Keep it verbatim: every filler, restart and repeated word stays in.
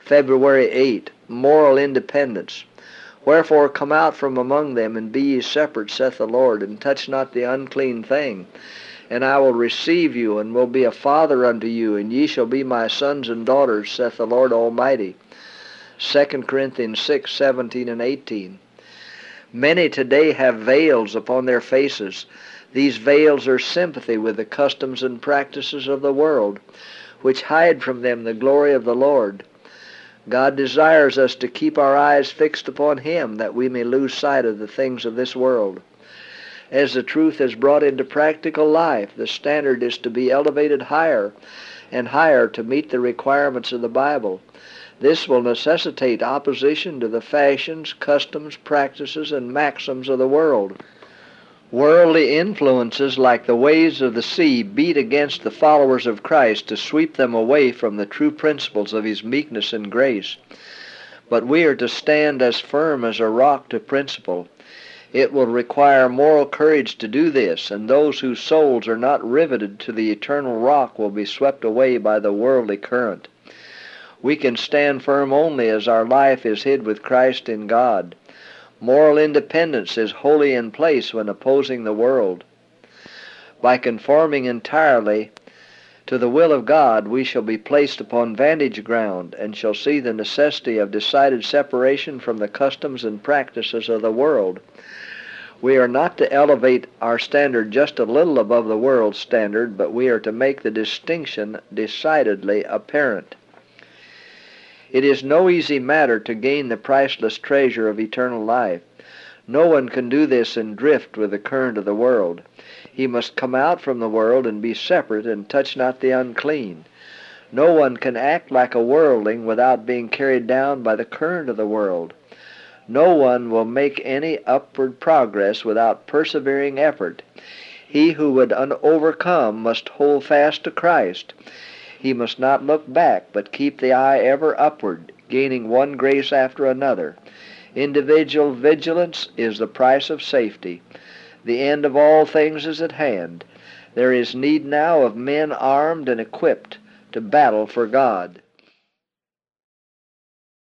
February eighth, moral independence. Wherefore come out from among them, and be ye separate, saith the Lord, and touch not the unclean thing. And I will receive you, and will be a father unto you, and ye shall be my sons and daughters, saith the Lord Almighty. Second Corinthians six, seventeen and eighteen. Many today have veils upon their faces. These veils are sympathy with the customs and practices of the world, which hide from them the glory of the Lord. God desires us to keep our eyes fixed upon Him, that we may lose sight of the things of this world. As the truth is brought into practical life, the standard is to be elevated higher and higher to meet the requirements of the Bible. This will necessitate opposition to the fashions, customs, practices, and maxims of the world. Worldly influences like the waves of the sea beat against the followers of Christ to sweep them away from the true principles of His meekness and grace. But we are to stand as firm as a rock to principle. It will require moral courage to do this, and those whose souls are not riveted to the eternal rock will be swept away by the worldly current. We can stand firm only as our life is hid with Christ in God. Moral independence is wholly in place when opposing the world. By conforming entirely to the will of God, we shall be placed upon vantage ground, and shall see the necessity of decided separation from the customs and practices of the world. We are not to elevate our standard just a little above the world's standard, but we are to make the distinction decidedly apparent. It is no easy matter to gain the priceless treasure of eternal life. No one can do this and drift with the current of the world. He must come out from the world and be separate, and touch not the unclean. No one can act like a worldling without being carried down by the current of the world. No one will make any upward progress without persevering effort. He who would un- overcome must hold fast to Christ. He must not look back, but keep the eye ever upward, gaining one grace after another. Individual vigilance is the price of safety. The end of all things is at hand. There is need now of men armed and equipped to battle for God.